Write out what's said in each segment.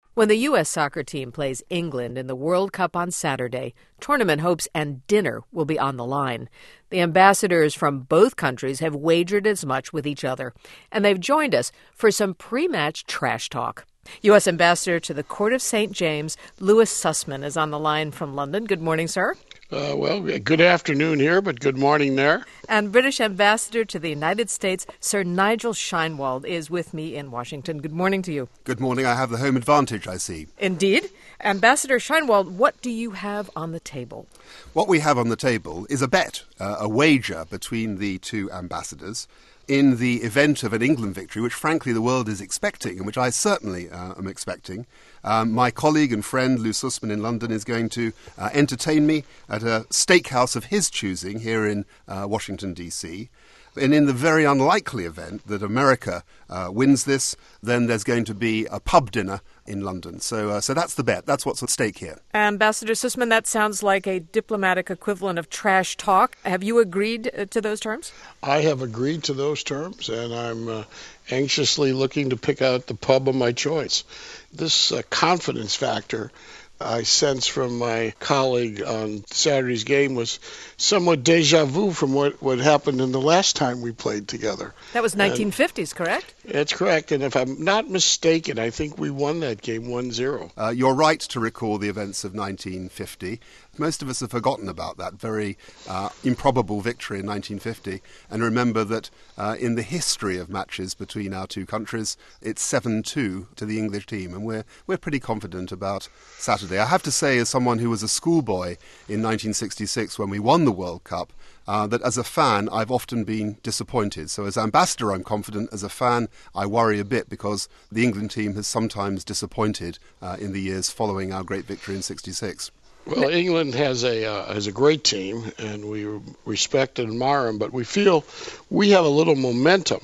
When the U.S. soccer team plays England in the World Cup on Saturday, tournament hopes and dinner will be on the line. The ambassadors from both countries have wagered as much with each other, and they've joined us for some pre-match trash talk. U.S. Ambassador to the Court of St. James, Louis Sussman, is on the line from London. Good morning, sir. Well, good afternoon here, but good morning there. And British Ambassador to the United States, Sir Nigel Sheinwald, is with me in Washington. Good morning to you. Good morning. I have the home advantage, I see. Indeed. Ambassador Sheinwald, what do you have on the table? What we have on the table is a bet, a wager between the two ambassadors in the event of an England victory, which frankly the world is expecting, and which I certainly am expecting. My colleague and friend Lou Sussman in London is going to entertain me at a steakhouse of his choosing here in Washington, D.C. And in the very unlikely event that America wins this, then there's going to be a pub dinner in London. So that's the bet. That's what's at stake here. Ambassador Sussman, that sounds like a diplomatic equivalent of trash talk. Have you agreed to those terms? I have agreed to those terms, and I'm anxiously looking to pick out the pub of my choice. This confidence factor I sense from my colleague on Saturday's game was somewhat deja vu from what happened in the last time we played together. That was 1950s, correct? That's correct, and if I'm not mistaken, I think we won that game 1-0. You're right to recall the events of 1950. Most of us have forgotten about that very improbable victory in 1950, and remember that in the history of matches between our two countries, it's 7-2 to the English team, and we're pretty confident about Saturday. I have to say, as someone who was a schoolboy in 1966 when we won the World Cup, that as a fan, I've often been disappointed. So as ambassador, I'm confident. As a fan, I worry a bit because the England team has sometimes disappointed in the years following our great victory in '66. Well, England has a great team, and we respect and admire them, but we feel we have a little momentum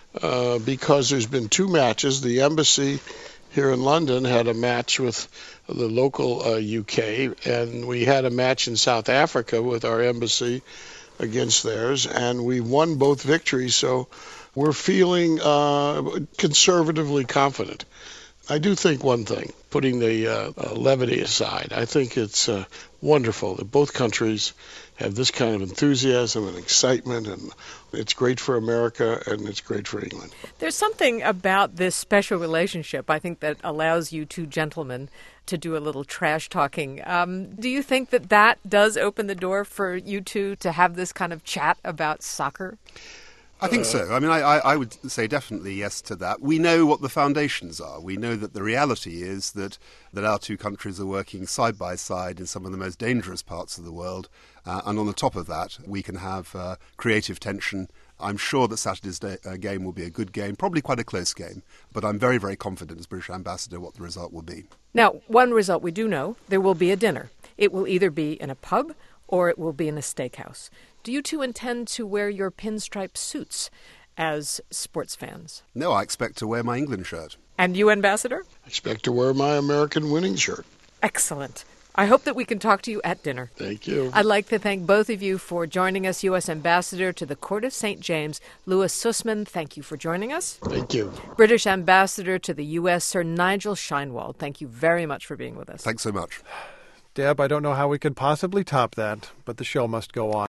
because there's been two matches. The embassy here in London had a match with the local UK, and we had a match in South Africa with our embassy against theirs, and we won both victories, so we're feeling conservatively confident. I do think one thing, putting the levity aside, I think it's wonderful that both countries have this kind of enthusiasm and excitement, and it's great for America and it's great for England. There's something about this special relationship, I think, that allows you two gentlemen to do a little trash talking. Do you think that does open the door for you two to have this kind of chat about soccer? I think so. I mean, I would say definitely yes to that. We know what the foundations are. We know that the reality is that our two countries are working side by side in some of the most dangerous parts of the world. And on the top of that, we can have creative tension. I'm sure that Saturday's game will be a good game, probably quite a close game. But I'm very, very confident as British Ambassador what the result will be. Now, one result we do know, there will be a dinner. It will either be in a pub or it will be in a steakhouse. Do you two intend to wear your pinstripe suits as sports fans? No, I expect to wear my England shirt. And you, Ambassador? I expect to wear my American winning shirt. Excellent. I hope that we can talk to you at dinner. Thank you. I'd like to thank both of you for joining us. U.S. Ambassador to the Court of St. James, Louis Sussman, thank you for joining us. Thank you. British Ambassador to the U.S., Sir Nigel Sheinwald, thank you very much for being with us. Thanks so much. Deb, I don't know how we could possibly top that, but the show must go on.